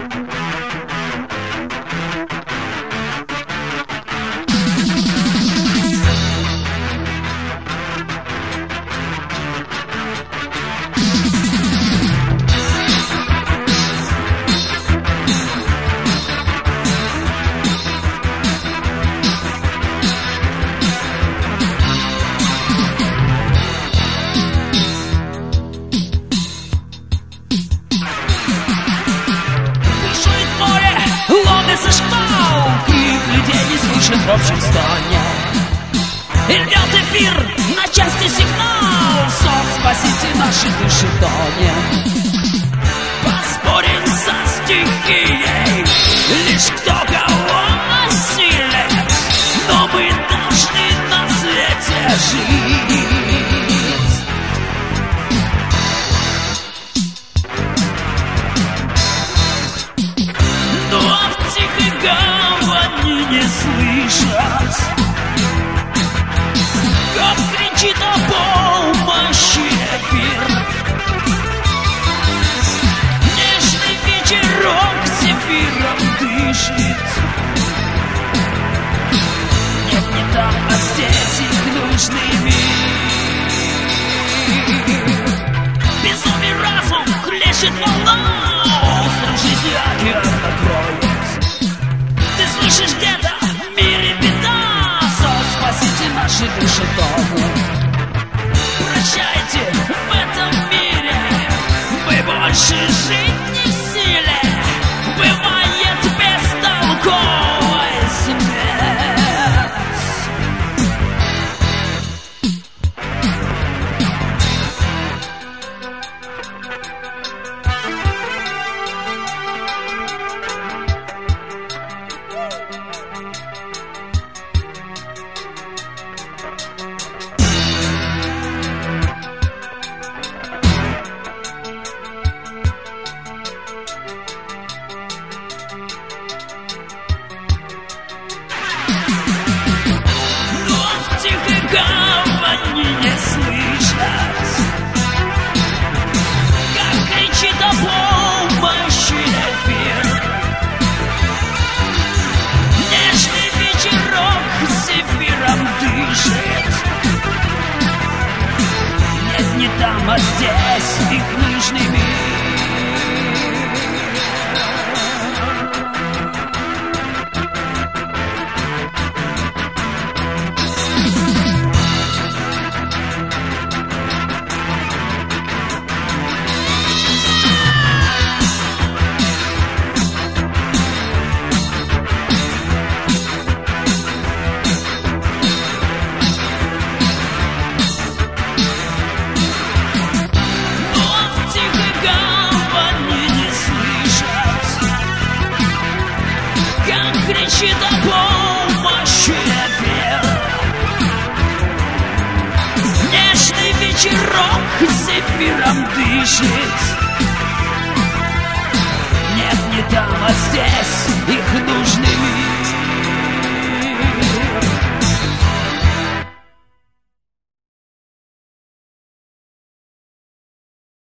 В общем стоне и рвет эфир на части сигнал. Сон, спасите наши души тонет. Поспорим со стихией, лишь кто кого осилит, но мы должны на свете жить. Но в тихой гавани не слышать, как кричит о помощи эфир. Нежный ветерок зефиром дышит. Нет, не там, а здесь их нужный мир. Безумный разум хлещет волна, остров жизни океан накроет. Ты слышишь где-то в мире беда, спасите наши души дому. Прощайте, в этом мире мы больше жить не в силе. Бывает бестолковая смерть. Гавани не слышать, как кричит о помощи эфир. Нежный ветерок зефиром дышит. Нет, не там, а здесь их нужный мир. Кричит о помощи эфир. Нежный ветерок зефиром дышит.